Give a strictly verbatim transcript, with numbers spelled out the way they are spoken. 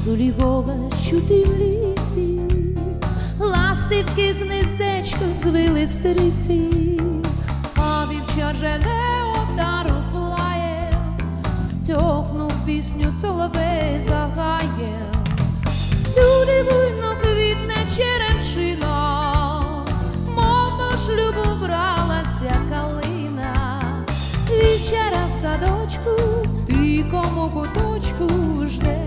Зозулі голос чути в лісі, ластівки гнездечко звили в стрісі, а вівчар жене отару клає, тьохнув пісню соловей загає. Всюди буйно квітне черемшина, мов до шлюбу бралася калина. Вівчара в садочку, в тихому куточку жде